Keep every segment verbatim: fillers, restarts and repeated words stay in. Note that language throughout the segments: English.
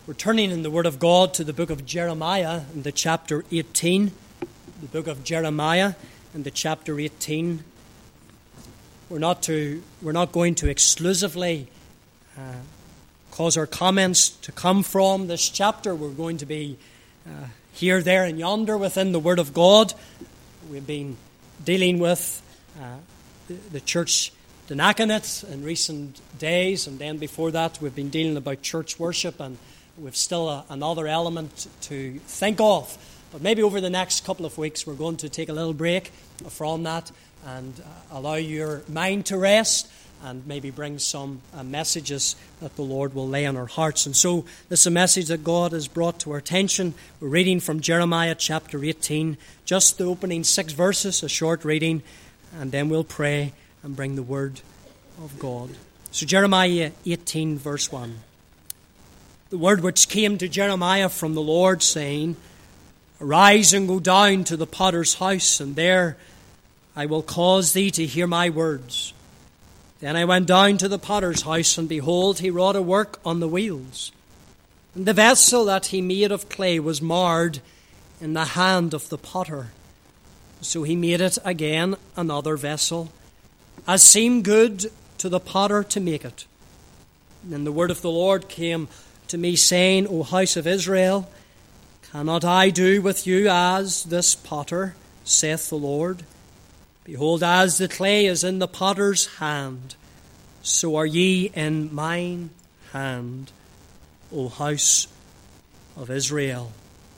We're turning in the Word of God to the book of Jeremiah in the chapter eighteen. The book of Jeremiah in the chapter eighteen. We're not to we're not going to exclusively uh, cause our comments to come from this chapter. We're going to be uh, here, there, and yonder within the Word of God. We've been dealing with uh, the, the church diaconate in recent days, and then before that we've been dealing about church worship, and we've still a, another element to think of. But maybe over the next couple of weeks we're going to take a little break from that and uh, allow your mind to rest and maybe bring some uh, messages that the Lord will lay on our hearts. And so this is a message that God has brought to our attention. We're reading from Jeremiah chapter eighteen, just the opening six verses, a short reading, and then we'll pray and bring the word of God. So Jeremiah eighteen verse one. The word which came to Jeremiah from the Lord, saying, Arise and go down to the potter's house, and there I will cause thee to hear my words. Then I went down to the potter's house, and behold, he wrought a work on the wheels. And the vessel that he made of clay was marred in the hand of the potter. So he made it again another vessel, as seemed good to the potter to make it. And then the word of the Lord came to me, saying, O house of Israel, cannot I do with you as this potter, saith the Lord? Behold, as the clay is in the potter's hand, so are ye in mine hand, O house of Israel.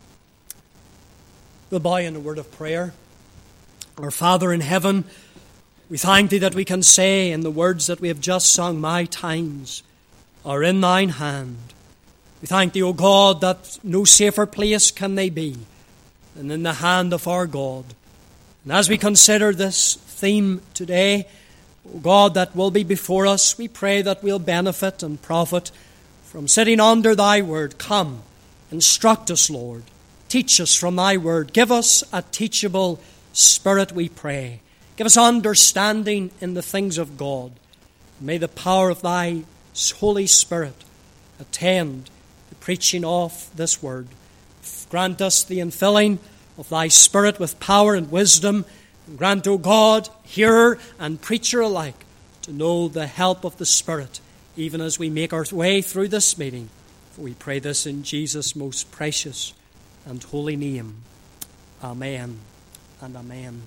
We'll bow in a word of prayer. Our Father in heaven, we thank thee that we can say in the words that we have just sung, My times are in thine hand. We thank thee, O God, that no safer place can they be than in the hand of our God. And as we consider this theme today, O God, that will be before us, we pray that we'll benefit and profit from sitting under thy word. Come, instruct us, Lord. Teach us from thy word. Give us a teachable spirit, we pray. Give us understanding in the things of God. May the power of thy Holy Spirit attend the preaching of this word. Grant us the infilling of thy Spirit with power and wisdom. And grant, O God, hearer and preacher alike, to know the help of the Spirit, even as we make our way through this meeting. For we pray this in Jesus' most precious and holy name. Amen and amen.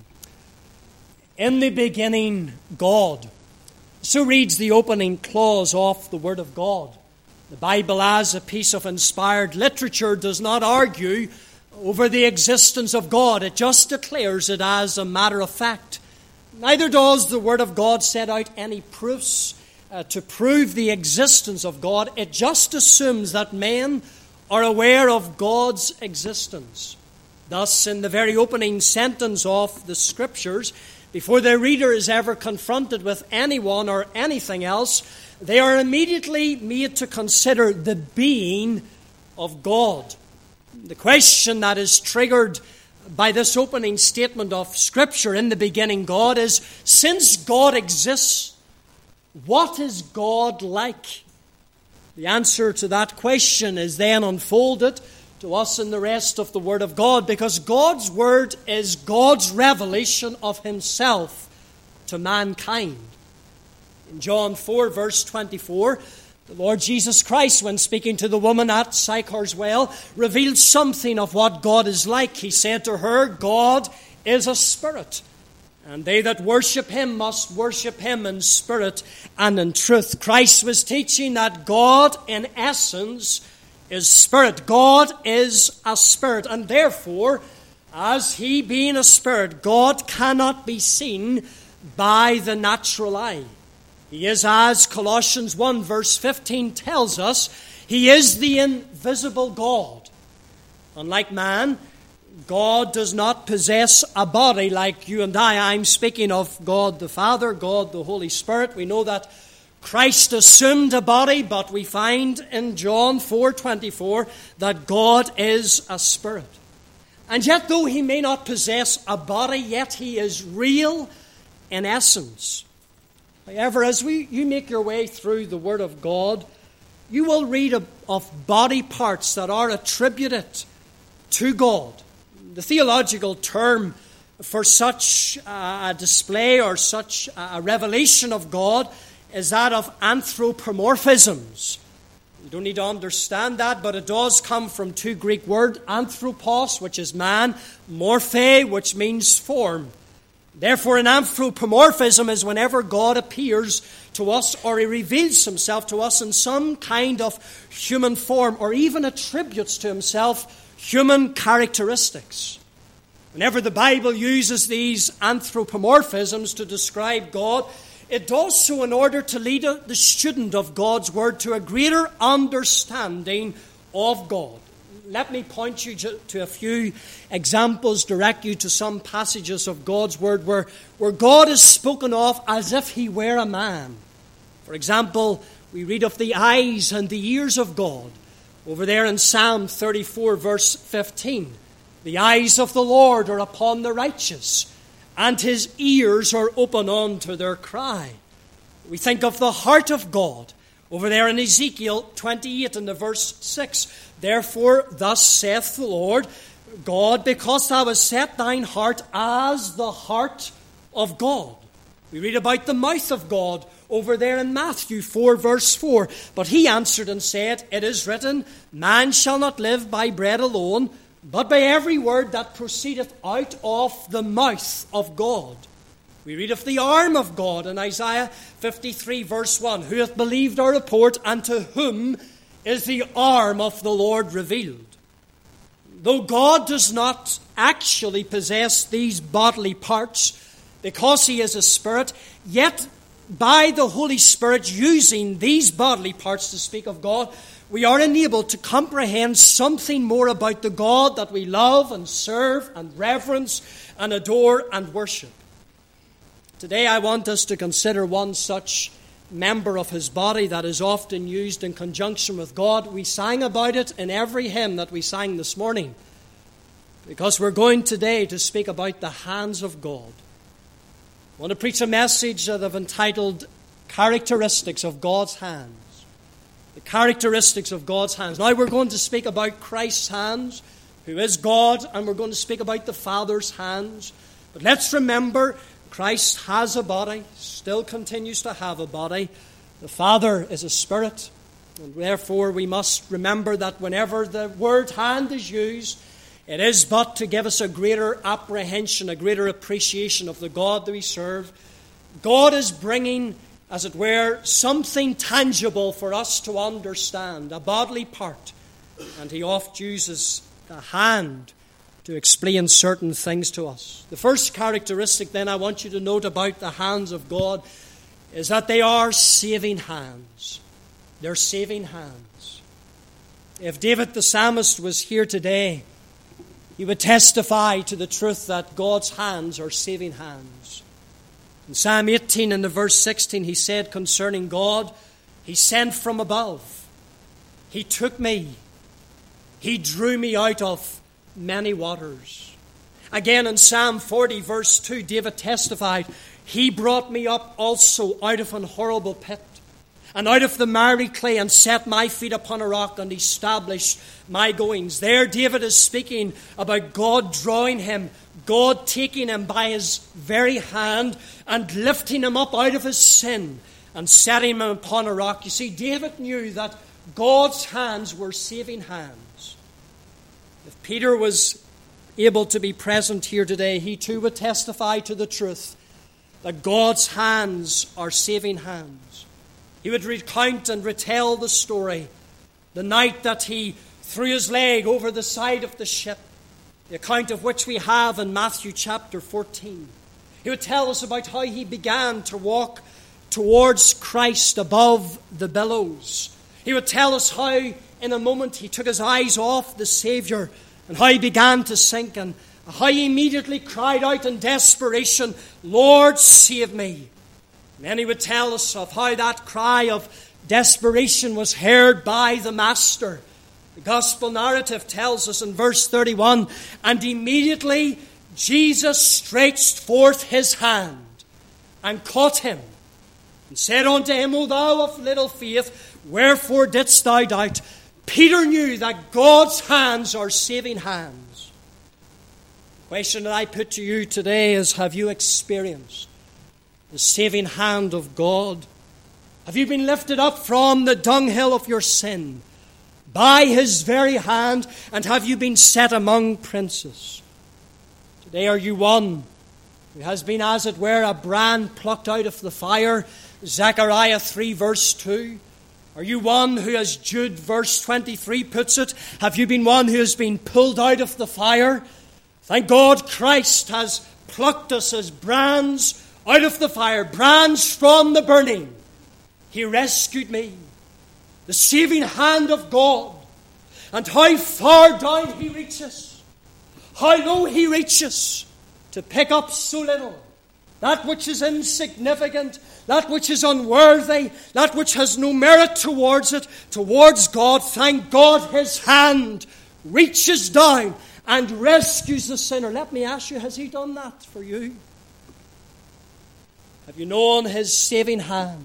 In the beginning, God. So reads the opening clause of the Word of God. The Bible, as a piece of inspired literature, does not argue over the existence of God. It just declares it as a matter of fact. Neither does the Word of God set out any proofs uh, to prove the existence of God. It just assumes that men are aware of God's existence. Thus, in the very opening sentence of the Scriptures, before the reader is ever confronted with anyone or anything else, they are immediately made to consider the being of God. The question that is triggered by this opening statement of Scripture, in the beginning God, is, since God exists, what is God like? The answer to that question is then unfolded to us in the rest of the Word of God, because God's Word is God's revelation of Himself to mankind. In John four, verse twenty-four, the Lord Jesus Christ, when speaking to the woman at Sychar's well, revealed something of what God is like. He said to her, God is a spirit, and they that worship Him must worship Him in spirit and in truth. Christ was teaching that God, in essence, is spirit. God is a spirit, and therefore, as He being a spirit, God cannot be seen by the natural eye. He is, as Colossians one verse fifteen tells us, He is the invisible God. Unlike man, God does not possess a body like you and I. I'm speaking of God the Father, God the Holy Spirit. We know that Christ assumed a body, but we find in John four twenty-four that God is a spirit. And yet, though He may not possess a body, yet He is real in essence. However, as we, you make your way through the Word of God, you will read of, of body parts that are attributed to God. The theological term for such a display or such a revelation of God is that of anthropomorphisms. You don't need to understand that, but it does come from two Greek words, anthropos, which is man, morphe, which means form. Therefore, an anthropomorphism is whenever God appears to us or he reveals himself to us in some kind of human form or even attributes to himself human characteristics. Whenever the Bible uses these anthropomorphisms to describe God, it does so in order to lead the student of God's Word to a greater understanding of God. Let me point you to a few examples, direct you to some passages of God's Word where, where God is spoken of as if he were a man. For example, we read of the eyes and the ears of God over there in Psalm thirty-four, verse fifteen. The eyes of the Lord are upon the righteous, and his ears are open unto their cry. We think of the heart of God over there in Ezekiel twenty-eight in the verse six. Therefore, thus saith the Lord God, because thou hast set thine heart as the heart of God. We read about the mouth of God over there in Matthew four, verse four. But he answered and said, it is written, man shall not live by bread alone, but by every word that proceedeth out of the mouth of God. We read of the arm of God in Isaiah fifty-three, verse one. Who hath believed our report, and to whom is the arm of the Lord revealed? Though God does not actually possess these bodily parts, because he is a spirit, yet by the Holy Spirit using these bodily parts to speak of God, we are enabled to comprehend something more about the God that we love and serve and reverence and adore and worship. Today I want us to consider one such member of his body that is often used in conjunction with God. We sang about it in every hymn that we sang this morning, because we're going today to speak about the hands of God. I want to preach a message that I've entitled Characteristics of God's Hands. The characteristics of God's hands. Now we're going to speak about Christ's hands, who is God, and we're going to speak about the Father's hands. But let's remember, Christ has a body, still continues to have a body. The Father is a spirit, and therefore we must remember that whenever the word hand is used, it is but to give us a greater apprehension, a greater appreciation of the God that we serve. God is bringing, as it were, something tangible for us to understand, a bodily part. And he oft uses the hand to explain certain things to us. The first characteristic then I want you to note about the hands of God is that they are saving hands. They're saving hands. If David the psalmist was here today, he would testify to the truth that God's hands are saving hands. In Psalm eighteen, in the verse sixteen, he said concerning God, he sent from above. He took me. He drew me out of many waters. Again in Psalm forty, verse two, David testified, he brought me up also out of an horrible pit, and out of the miry clay, and set my feet upon a rock, and established my goings. There David is speaking about God drawing him, God taking him by his very hand and lifting him up out of his sin and setting him upon a rock. You see, David knew that God's hands were saving hands. If Peter was able to be present here today, he too would testify to the truth that God's hands are saving hands. He would recount and retell the story, the night that he threw his leg over the side of the ship, the account of which we have in Matthew chapter fourteen. He would tell us about how he began to walk towards Christ above the billows. He would tell us how in a moment he took his eyes off the Savior and how he began to sink, and how he immediately cried out in desperation, Lord, save me. And then he would tell us of how that cry of desperation was heard by the Master. The gospel narrative tells us in verse thirty-one, and immediately Jesus stretched forth his hand and caught him and said unto him, O thou of little faith, Wherefore didst thou doubt? Peter knew that God's hands are saving hands. The question that I put to you today is, have you experienced the saving hand of God? Have you been lifted up from the dunghill of your sin by His very hand, and have you been set among princes? Today are you one who has been, as it were, a brand plucked out of the fire? Zechariah three verse two. Are you one who, as Jude verse twenty-three puts it, have you been one who has been pulled out of the fire? Thank God Christ has plucked us as brands out of the fire, brands from the burning. He rescued me. The saving hand of God. And how far down He reaches. How low He reaches to pick up so little. That which is insignificant, that which is unworthy, that which has no merit towards it, towards God. Thank God His hand reaches down and rescues the sinner. Let me ask you, has He done that for you? Have you known His saving hand?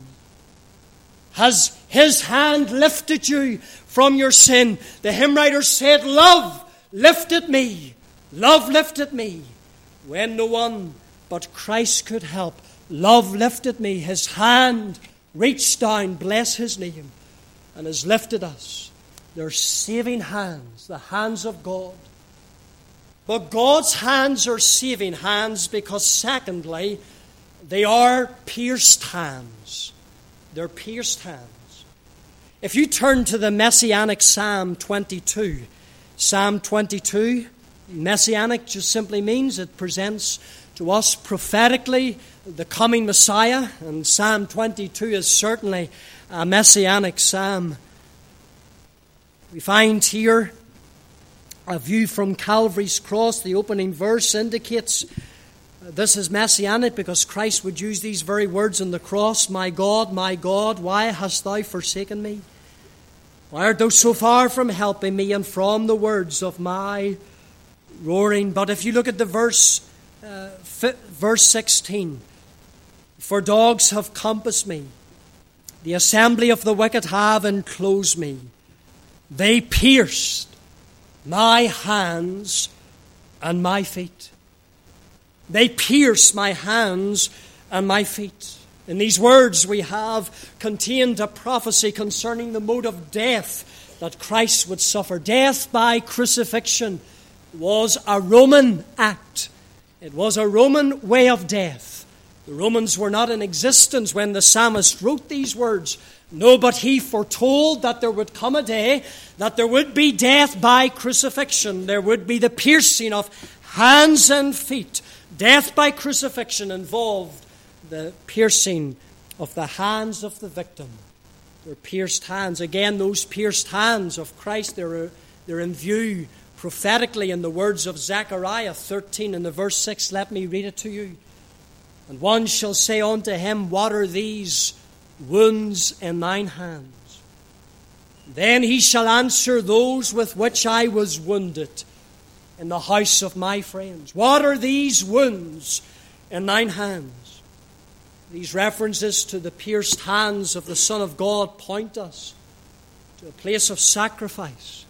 Has His hand lifted you from your sin? The hymn writer said, love lifted me, love lifted me, when no one but Christ could help. Love lifted me. His hand reached down, bless His name, and has lifted us. They're saving hands, the hands of God. But God's hands are saving hands because, secondly, they are pierced hands. They're pierced hands. If you turn to the Messianic Psalm twenty-two, Psalm twenty-two, Messianic just simply means it presents to us prophetically the coming Messiah, and Psalm twenty-two is certainly a Messianic psalm. We find here a view from Calvary's cross. The opening verse indicates this is Messianic because Christ would use these very words on the cross. My God, my God, why hast thou forsaken me? Why art thou so far from helping me and from the words of my roaring? But if you look at the verse, uh, verse sixteen, for dogs have compassed me, the assembly of the wicked have enclosed me. They pierced my hands and my feet. They pierced my hands and my feet. In these words we have contained a prophecy concerning the mode of death that Christ would suffer. Death by crucifixion was a Roman act. It was a Roman way of death. The Romans were not in existence when the psalmist wrote these words. No, but he foretold that there would come a day that there would be death by crucifixion. There would be the piercing of hands and feet. Death by crucifixion involved the piercing of the hands of the victim. Their pierced hands. Again, those pierced hands of Christ, they're, they're in view prophetically in the words of Zechariah thirteen in the verse six. Let me read it to you. And one shall say unto him, what are these wounds in thine hands? Then he shall answer, those with which I was wounded in the house of my friends. What are these wounds in thine hands? These references to the pierced hands of the Son of God point us to a place of sacrifice,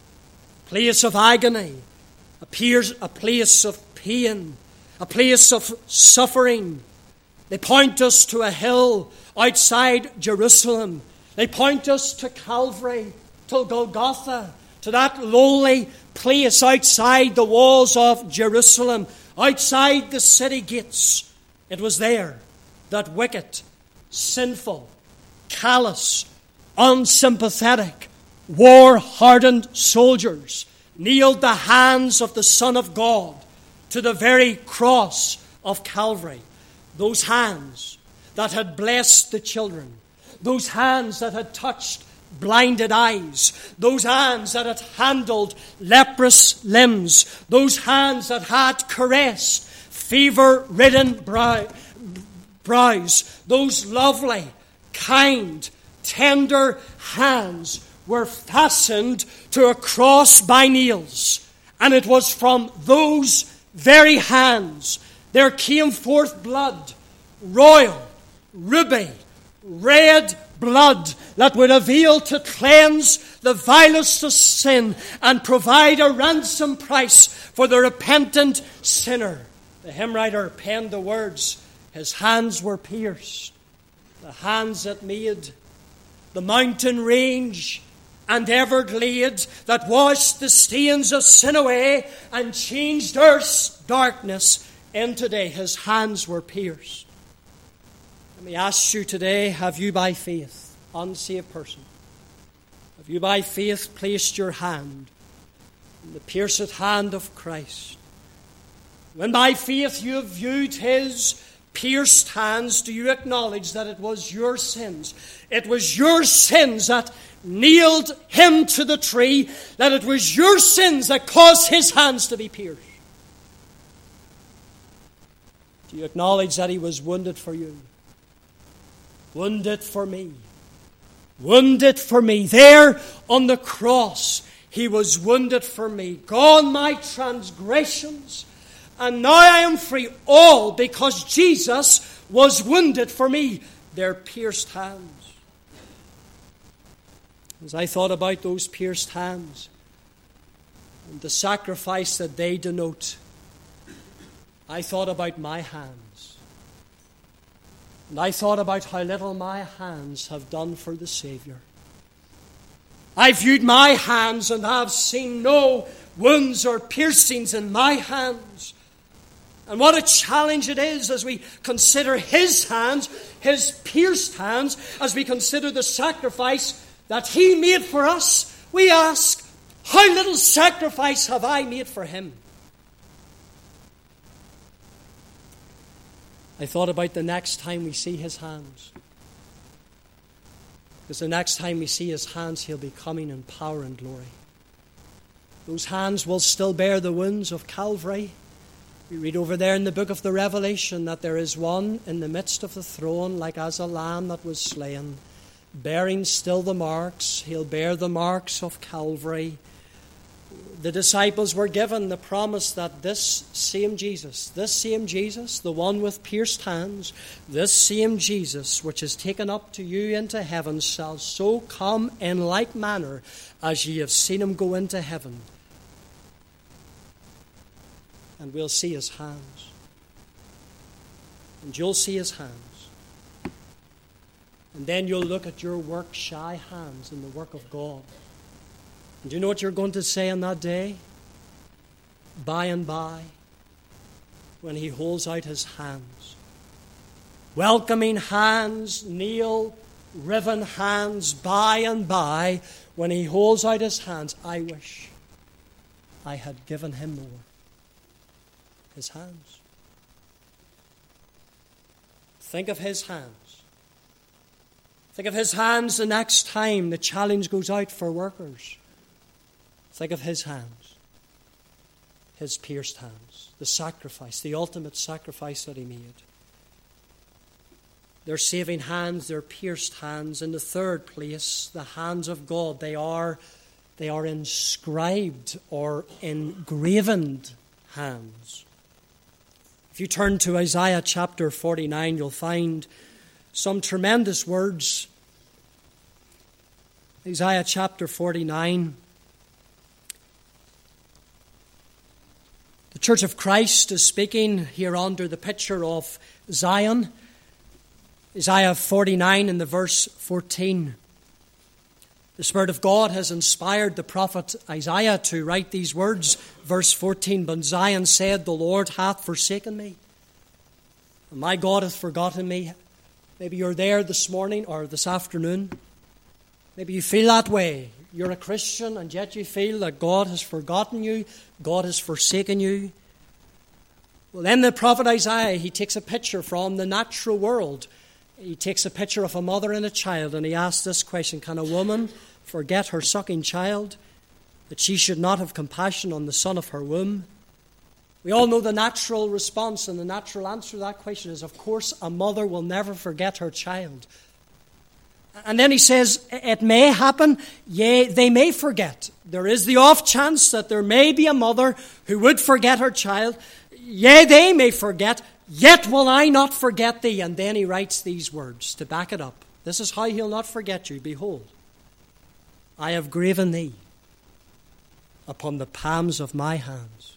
a place of agony, a place of pain, a place of suffering. They point us to a hill outside Jerusalem. They point us to Calvary, to Golgotha, to that lowly place outside the walls of Jerusalem, outside the city gates. It was there that wicked, sinful, callous, unsympathetic, war-hardened soldiers nailed the hands of the Son of God to the very cross of Calvary. Those hands that had blessed the children, those hands that had touched blinded eyes, those hands that had handled leprous limbs, those hands that had caressed fever-ridden brow, brows, those lovely, kind, tender hands were fastened to a cross by nails. And it was from those very hands there came forth blood, royal, ruby, red blood that would avail to cleanse the vilest of sin and provide a ransom price for the repentant sinner. The hymn writer penned the words, his hands were pierced, the hands that made the mountain range and Everglade, that washed the stains of sin away and changed earth's darkness into day. His hands were pierced. Let me ask you today, have you by faith, unsaved person, have you by faith placed your hand in the pierced hand of Christ? When by faith you have viewed his pierced hands, do you acknowledge that it was your sins? It was your sins that nailed him to the tree, that it was your sins that caused his hands to be pierced. Do you acknowledge that he was wounded for you? Wounded for me. Wounded for me. There on the cross, he was wounded for me. Gone my transgressions, and now I am free. All because Jesus was wounded for me. Their pierced hands. As I thought about those pierced hands and the sacrifice that they denote, I thought about my hands. And I thought about how little my hands have done for the Savior. I viewed my hands and have seen no wounds or piercings in my hands. And what a challenge it is as we consider his hands, his pierced hands, as we consider the sacrifice that he made for us. We ask, how little sacrifice have I made for him? I thought about the next time we see his hands. Because the next time we see his hands, he'll be coming in power and glory. Those hands will still bear the wounds of Calvary. We read over there in the book of the Revelation that there is one in the midst of the throne, like as a lamb that was slain, bearing still the marks. He'll bear the marks of Calvary. The disciples were given the promise that this same Jesus, this same Jesus, the one with pierced hands, this same Jesus which is taken up to you into heaven, shall so come in like manner as ye have seen him go into heaven. And we'll see his hands. And you'll see his hands. And then you'll look at your work-shy hands in the work of God. And do you know what you're going to say on that day? By and by, when he holds out his hands. Welcoming hands, nail-riven hands, by and by, when he holds out his hands, I wish I had given him more. His hands. Think of his hands. Think of his hands the next time the challenge goes out for workers. Think of his hands. His pierced hands. The sacrifice, the ultimate sacrifice that he made. Their saving hands, their pierced hands. In the third place, the hands of God. They are, they are inscribed or engraven hands. If you turn to Isaiah chapter forty-nine, you'll find some tremendous words. Isaiah chapter forty-nine. The Church of Christ is speaking here under the picture of Zion. Isaiah forty-nine in the verse fourteen. The Spirit of God has inspired the prophet Isaiah to write these words. Verse fourteen, but Zion said, the Lord hath forsaken me, and my God hath forgotten me. Maybe you're there this morning or this afternoon. Maybe you feel that way. You're a Christian and yet you feel that God has forgotten you, God has forsaken you. Well, then the prophet Isaiah, he takes a picture from the natural world. He takes a picture of a mother and a child, and he asks this question, can a woman forget her sucking child, that she should not have compassion on the son of her womb? We all know the natural response, and the natural answer to that question is, of course, a mother will never forget her child. And then he says, it may happen, yea, they may forget. There is the off chance that there may be a mother who would forget her child. Yea, they may forget, yet will I not forget thee. And then he writes these words to back it up. This is how he'll not forget you. Behold, I have graven thee upon the palms of my hands.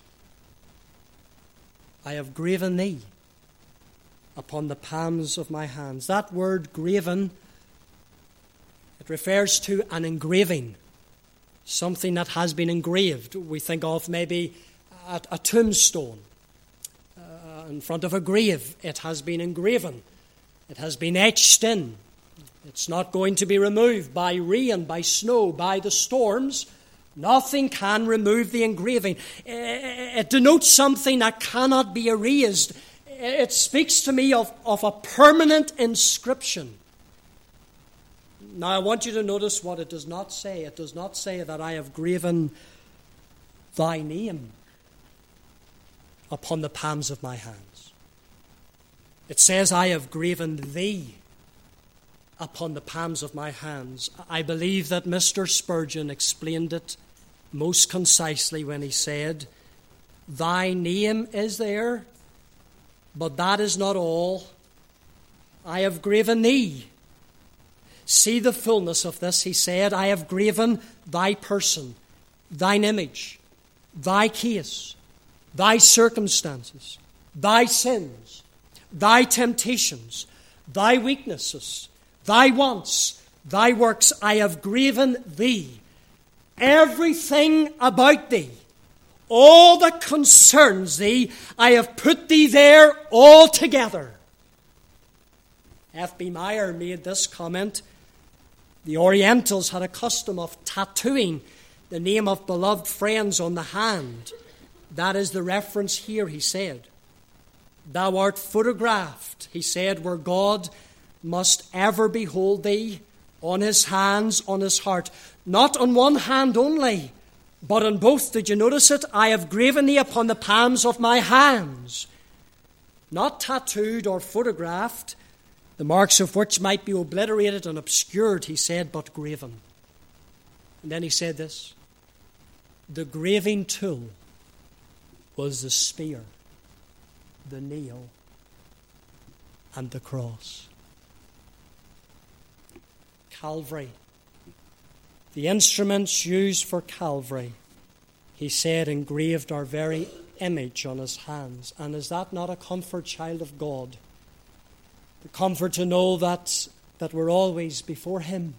I have graven thee upon the palms of my hands. That word graven, it refers to an engraving, something that has been engraved. We think of maybe a, a tombstone uh, in front of a grave. It has been engraven. It has been etched in. It's not going to be removed by rain, by snow, by the storms. Nothing can remove the engraving. It denotes something that cannot be erased. It speaks to me of, of a permanent inscription. Now, I want you to notice what it does not say. It does not say that I have graven thy name upon the palms of my hands. It says, I have graven thee upon the palms of my hands. I believe that Mister Spurgeon explained it most concisely when he said, thy name is there, but that is not all. I have graven thee. See the fullness of this, he said. I have graven thy person, thine image, thy case, thy circumstances, thy sins, thy temptations, thy weaknesses, thy wants, thy works. I have graven thee. Everything about thee, all that concerns thee, I have put thee there altogether. F B Meyer made this comment. The Orientals had a custom of tattooing the name of beloved friends on the hand. That is the reference here, he said. Thou art photographed, he said, where God must ever behold thee, on his hands, on his heart. Not on one hand only, but on both. Did you notice it? I have graven thee upon the palms of my hands. Not tattooed or photographed, the marks of which might be obliterated and obscured, he said, but graven. And then he said this, the graving tool was the spear, the nail, and the cross. Calvary, the instruments used for Calvary, he said, engraved our very image on his hands. And is that not a comfort, child of God? The comfort to know that, that we're always before him.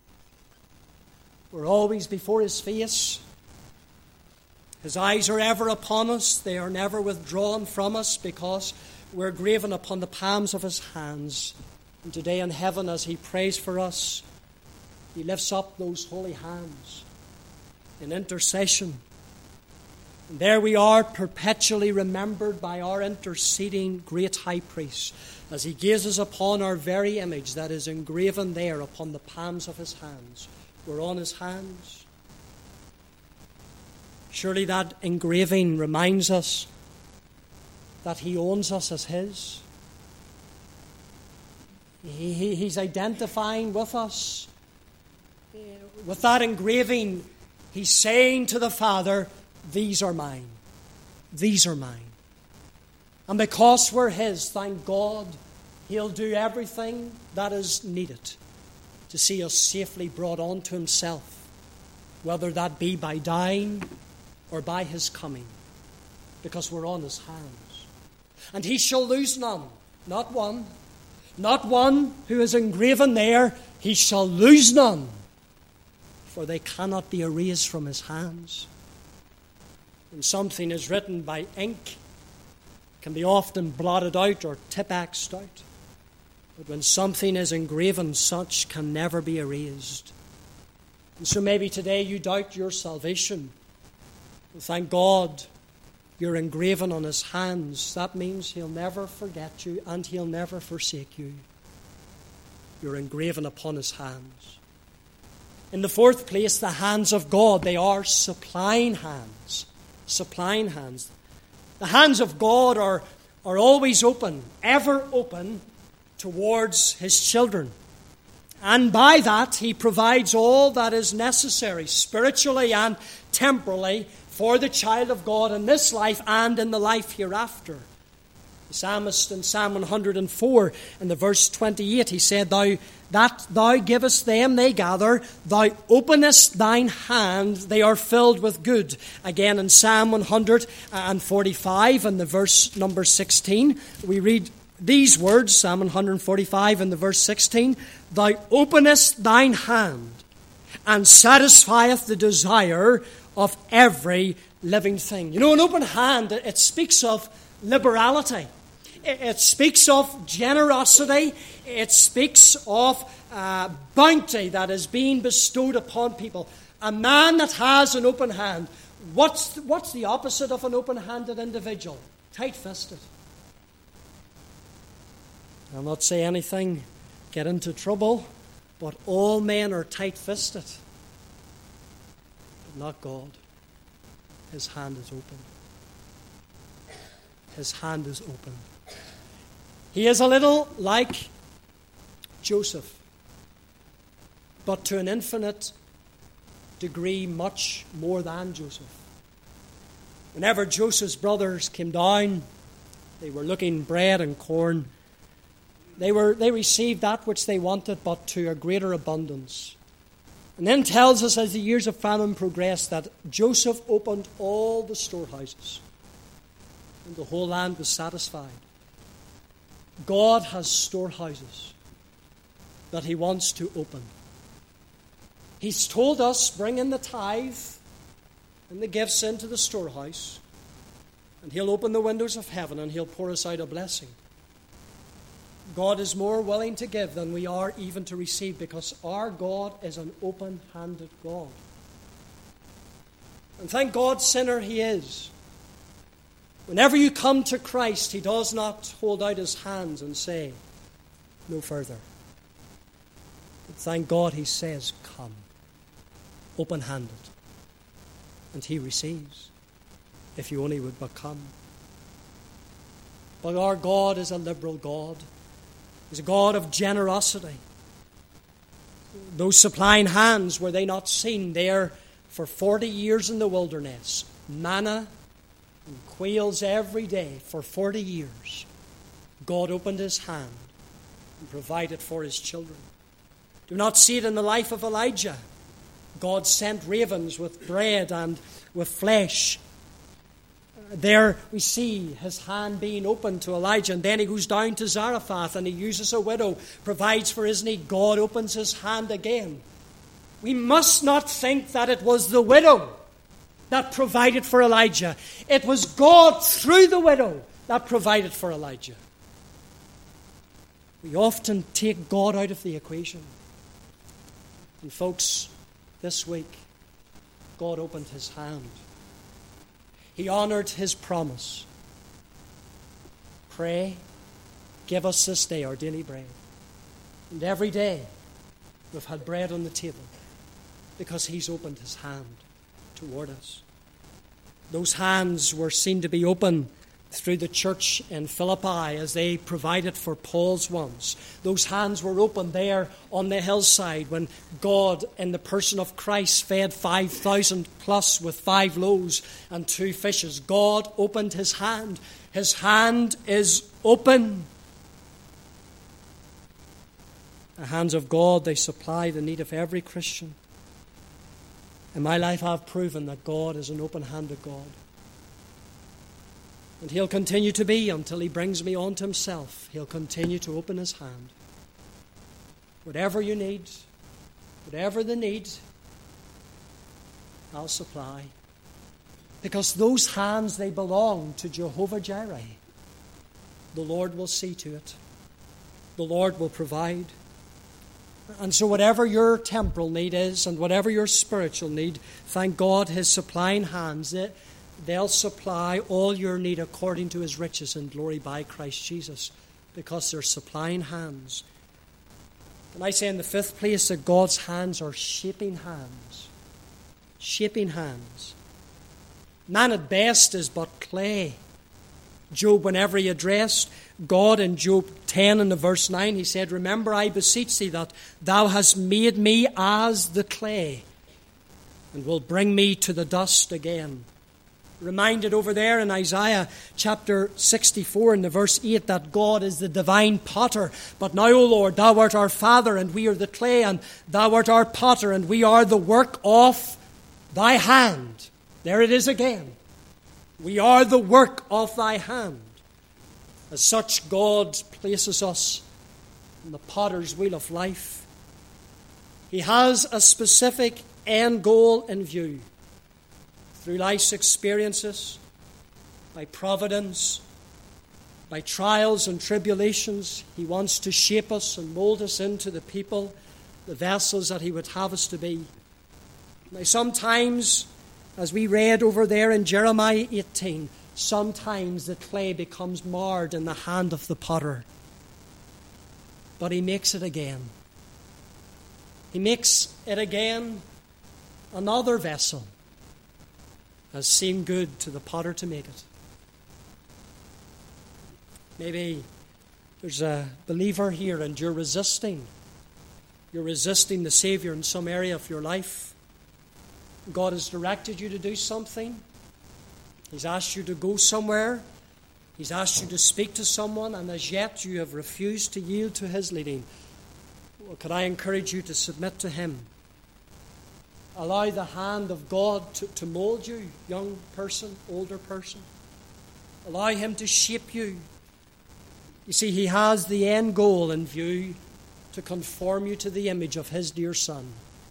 We're always before his face. His eyes are ever upon us. They are never withdrawn from us because we're graven upon the palms of his hands. And today in heaven, as he prays for us, he lifts up those holy hands in intercession. And there we are, perpetually remembered by our interceding great high priest, as he gazes upon our very image that is engraven there upon the palms of his hands. We're on his hands. Surely that engraving reminds us that he owns us as his. He, he, he's identifying with us. With that engraving, he's saying to the Father, these are mine. These are mine. And because we're his, thank God, he'll do everything that is needed to see us safely brought on to himself, whether that be by dying or by his coming, because we're on his hands. And he shall lose none, not one, not one who is engraven there, he shall lose none, for they cannot be erased from his hands. When something is written by ink, it can be often blotted out or Tipp-Ex'd out. But when something is engraven, such can never be erased. And so maybe today you doubt your salvation. Well, thank God you're engraven on his hands. That means he'll never forget you and he'll never forsake you. You're engraven upon his hands. In the fourth place, the hands of God. They are supplying hands. Supplying hands. The hands of God are, are always open, ever open towards his children. And by that, he provides all that is necessary, spiritually and temporally, for the child of God in this life and in the life hereafter. The psalmist in Psalm one hundred four, in the verse twenty-eight, he said, Thou that thou givest them, they gather. Thou openest thine hand, they are filled with good. Again, in Psalm one hundred forty-five, in the verse number sixteen, we read these words, Psalm one forty-five, in the verse sixteen, Thou openest thine hand, and satisfieth the desire of every living thing. You know, an open hand, it speaks of liberality. It speaks of generosity. It speaks of uh, bounty that is being bestowed upon people. A man that has an open hand, what's, what's the opposite of an open-handed individual? Tight-fisted. I'll not say anything, get into trouble, but all men are tight-fisted. But not God. His hand is open. His hand is open. He is a little like Joseph, but to an infinite degree much more than Joseph. Whenever Joseph's brothers came down, they were looking bread and corn. They were they received that which they wanted, but to a greater abundance. And then tells us as the years of famine progressed that Joseph opened all the storehouses, and the whole land was satisfied. God has storehouses that he wants to open. He's told us, bring in the tithe and the gifts into the storehouse, and he'll open the windows of heaven and he'll pour us out a blessing. God is more willing to give than we are even to receive, because our God is an open-handed God. And thank God, sinner he is. Whenever you come to Christ, he does not hold out his hands and say, no further. But thank God he says, come, open-handed. And he receives, if you only would but come. But our God is a liberal God. He's a God of generosity. Those supplying hands, were they not seen there for forty years in the wilderness? Manna and quails every day for forty years. God opened his hand and provided for his children. Do not see it in the life of Elijah. God sent ravens with bread and with flesh. There we see his hand being opened to Elijah, and then he goes down to Zarephath and he uses a widow, provides for his need. God opens his hand again. We must not think that it was the widow that provided for Elijah. It was God through the widow that provided for Elijah. We often take God out of the equation. And folks, this week, God opened his hand. He honored his promise. Pray, give us this day our daily bread. And every day we've had bread on the table because he's opened his hand toward us. Those hands were seen to be open through the church in Philippi as they provided for Paul's wants. Those hands were open there on the hillside when God, in the person of Christ, fed five thousand plus with five loaves and two fishes. God opened his hand. His hand is open. The hands of God, they supply the need of every Christian. In my life, I've proven that God is an open-handed God. And he'll continue to be until he brings me on to himself. He'll continue to open his hand. Whatever you need, whatever the need, I'll supply. Because those hands, they belong to Jehovah Jireh. The Lord will see to it. The Lord will provide. And so whatever your temporal need is and whatever your spiritual need, thank God his supplying hands, it, they'll supply all your need according to his riches and glory by Christ Jesus, because they're supplying hands. And I say in the fifth place that God's hands are shaping hands. Shaping hands. Man at best is but clay. Job, whenever he addressed God in Job ten and the verse nine, he said, remember, I beseech thee that thou hast made me as the clay, and will bring me to the dust again. Reminded over there in Isaiah chapter sixty-four in the verse eight that God is the divine potter. But now, O Lord, thou art our Father, and we are the clay, and thou art our potter, and we are the work of thy hand. There it is again. We are the work of thy hand. As such, God places us in the potter's wheel of life. He has a specific end goal in view. Through life's experiences, by providence, by trials and tribulations, He wants to shape us and mold us into the people, the vessels that He would have us to be. Now, sometimes, as we read over there in Jeremiah eighteen, sometimes the clay becomes marred in the hand of the potter. But He makes it again. He makes it again another vessel, as seemed good to the potter to make it. Maybe there's a believer here and you're resisting. You're resisting the Savior in some area of your life. God has directed you to do something. He's asked you to go somewhere. He's asked you to speak to someone, and as yet you have refused to yield to His leading. Well, could I encourage you to submit to Him? Allow the hand of God to, to mold you, young person, older person. Allow Him to shape you. You see, He has the end goal in view, to conform you to the image of His dear Son.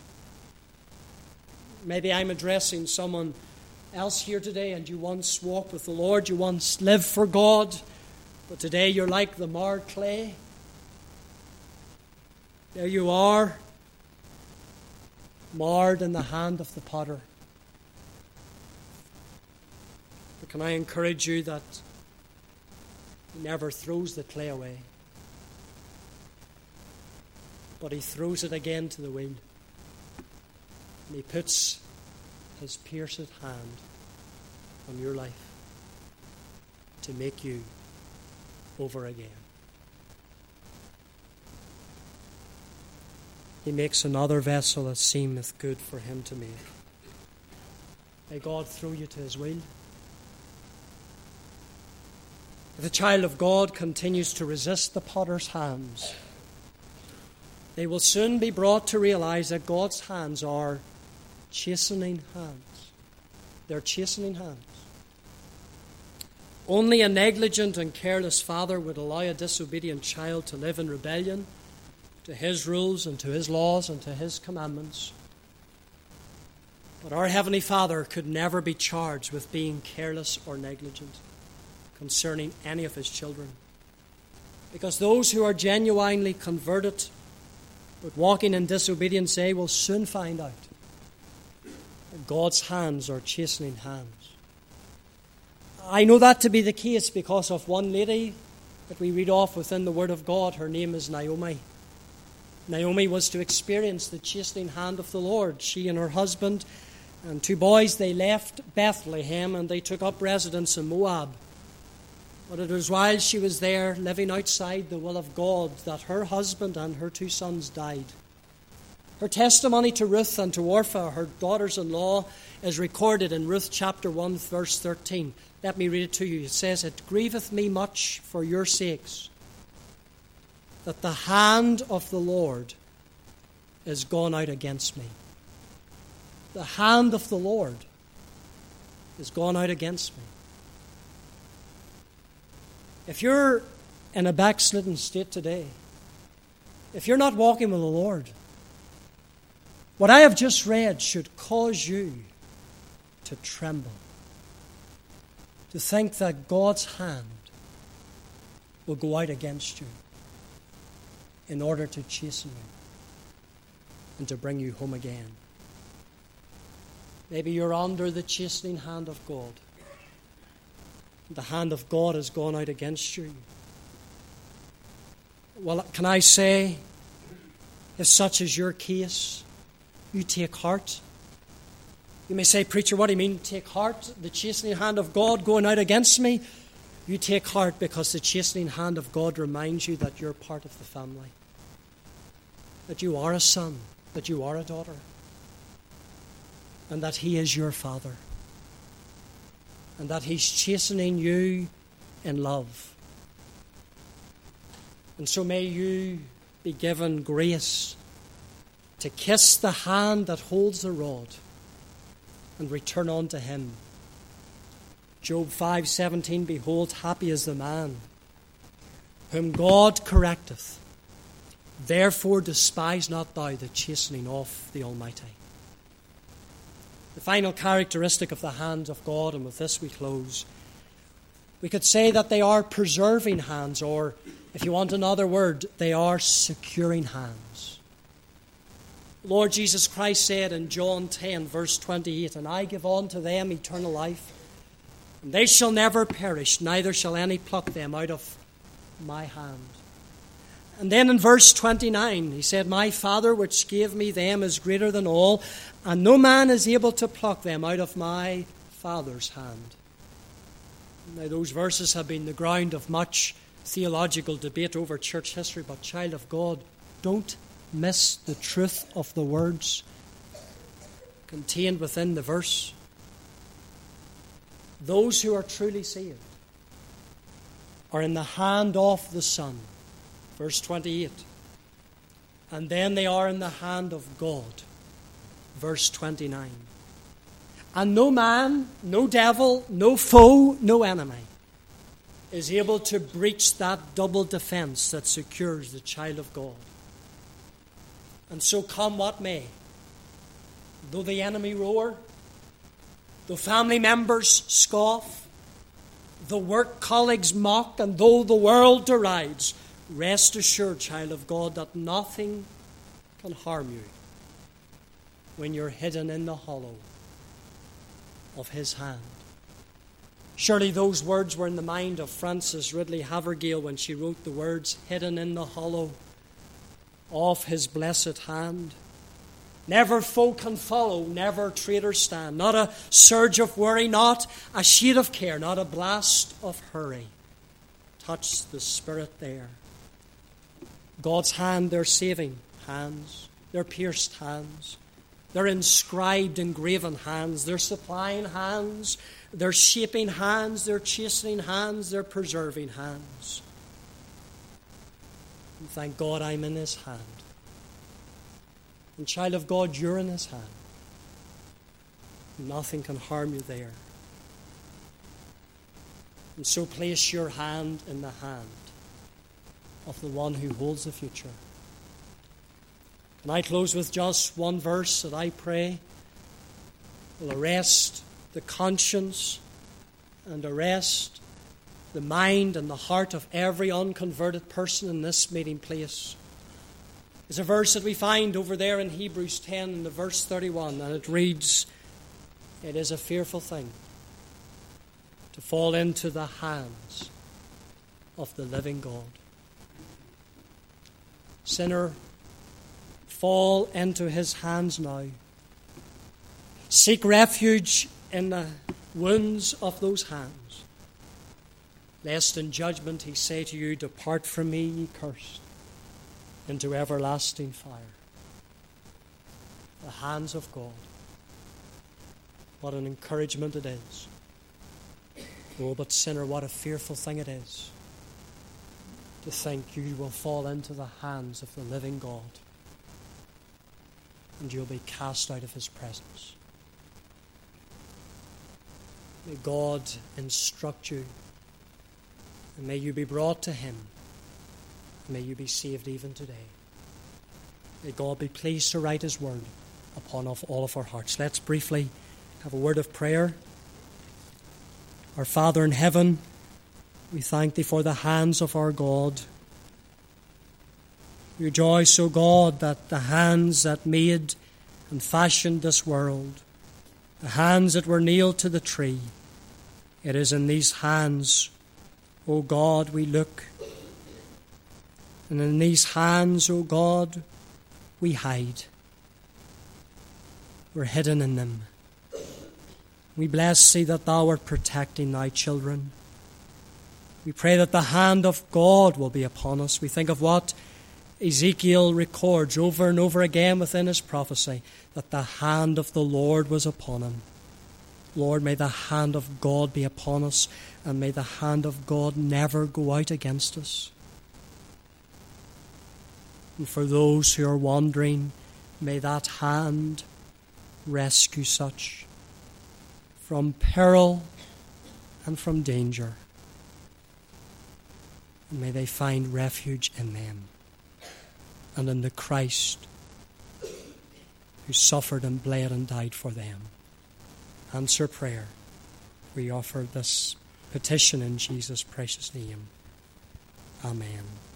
Maybe I'm addressing someone else here today, and you once walked with the Lord, you once lived for God, but today you're like the marred clay. There you are, marred in the hand of the potter. But can I encourage you that He never throws the clay away, but He throws it again to the wheel, and He puts His pierced hand on your life to make you over again. He makes another vessel that seemeth good for Him to make. May God throw you to His will. If the child of God continues to resist the potter's hands, they will soon be brought to realize that God's hands are chastening hands. They're chastening hands. Only a negligent and careless father would allow a disobedient child to live in rebellion to His rules and to His laws and to His commandments. But our Heavenly Father could never be charged with being careless or negligent concerning any of His children. Because those who are genuinely converted but walking in disobedience, they will soon find out that God's hands are chastening hands. I know that to be the case because of one lady that we read off within the Word of God. Her name is Naomi. Naomi was to experience the chastening hand of the Lord. She and her husband and two boys, they left Bethlehem and they took up residence in Moab. But it was while she was there living outside the will of God that her husband and her two sons died. Her testimony to Ruth and to Orpah, her daughters-in-law, is recorded in Ruth chapter one, verse thirteen. Let me read it to you. It says, "It grieveth me much for your sakes, that the hand of the Lord is gone out against me." The hand of the Lord is gone out against me. If you're in a backslidden state today, if you're not walking with the Lord, what I have just read should cause you to tremble, to think that God's hand will go out against you in order to chasten you and to bring you home again. Maybe you're under the chastening hand of God. The hand of God has gone out against you. Well, can I say, if such is your case, you take heart. You may say, "Preacher, what do you mean, take heart? The chastening hand of God going out against me?" You take heart because the chastening hand of God reminds you that you're part of the family, that you are a son, that you are a daughter, and that He is your Father. and that he's chastening you in love. And so may you be given grace to kiss the hand that holds the rod and return unto him. Job five seventeen, behold, happy is the man whom God correcteth. Therefore despise not thou the chastening of the Almighty. The final characteristic of the hands of God, and with this we close, we could say that they are preserving hands, or if you want another word, they are securing hands. Lord Jesus Christ said in John ten, verse twenty-eight, and I give unto them eternal life, and they shall never perish, neither shall any pluck them out of my hand. And then in verse twenty-nine, he said, my Father which gave me them is greater than all, and no man is able to pluck them out of my Father's hand. Now, those verses have been the ground of much theological debate over church history, but child of God, don't miss the truth of the words contained within the verse. Those who are truly saved are in the hand of the Son, verse twenty-eight. And then they are in the hand of God, verse twenty-nine. And no man, no devil, no foe, no enemy is able to breach that double defense that secures the child of God. And so come what may, though the enemy roar, though family members scoff, though work colleagues mock, and though the world derides, rest assured, child of God, that nothing can harm you when you're hidden in the hollow of his hand. Surely those words were in the mind of Frances Ridley Havergale when she wrote the words, hidden in the hollow of his blessed hand. Never foe can follow, never traitor stand. Not a surge of worry, not a shade of care, not a blast of hurry. Touch the Spirit there. God's hand, they're saving hands, they're pierced hands, they're inscribed, engraven hands, they're supplying hands, they're shaping hands, they're chastening hands, they're preserving hands. And thank God I'm in his hand. And child of God, you're in his hand. Nothing can harm you there. And so place your hand in the hand of the one who holds the future. Can I close with just one verse that I pray will arrest the conscience and arrest the mind and the heart of every unconverted person in this meeting place? It's a verse that we find over there in Hebrews ten in the verse thirty-one, and it reads, it is a fearful thing to fall into the hands of the living God. Sinner, fall into his hands now. Seek refuge in the wounds of those hands, lest in judgment he say to you, depart from me, ye cursed, into everlasting fire. The hands of God. What an encouragement it is. Oh, but sinner, what a fearful thing it is to think you will fall into the hands of the living God and you'll be cast out of his presence. May God instruct you, and may you be brought to him. May you be saved even today. May God be pleased to write his word upon all of our hearts. Let's briefly have a word of prayer. Our Father in heaven, we thank thee for the hands of our God. We rejoice, O God, that the hands that made and fashioned this world, the hands that were nailed to the tree, it is in these hands, O God, we look. And in these hands, O God, we hide. We're hidden in them. We bless thee that thou art protecting thy children. We pray that the hand of God will be upon us. We think of what Ezekiel records over and over again within his prophecy, that the hand of the Lord was upon him. Lord, may the hand of God be upon us, and may the hand of God never go out against us. And for those who are wandering, may that hand rescue such from peril and from danger. And may they find refuge in them and in the Christ who suffered and bled and died for them. Answer prayer. We offer this petition in Jesus' precious name. Amen.